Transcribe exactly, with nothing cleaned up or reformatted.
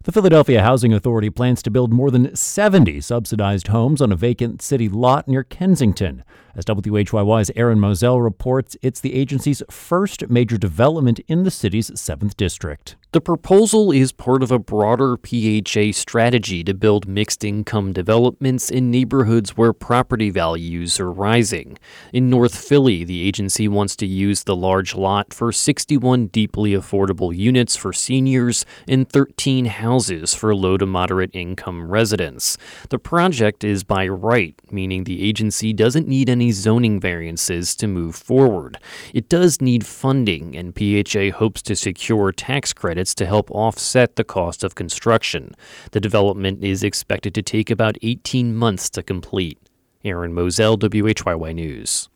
The Philadelphia Housing Authority plans to build more than seventy subsidized homes on a vacant city lot near Kensington. As W H Y Y's Aaron Moselle reports, it's the agency's first major development in the city's seventh District. The proposal is part of a broader P H A strategy to build mixed-income developments in neighborhoods where property values are rising. In North Philly, the agency wants to use the large lot for sixty-one deeply affordable units for seniors and thirteen houses for low to moderate income residents. The project is by right, meaning the agency doesn't need any zoning variances to move forward. It does need funding, and P H A hopes to secure tax credits to help offset the cost of construction. The development is expected to take about eighteen months to complete. Aaron Moselle, W H Y Y News.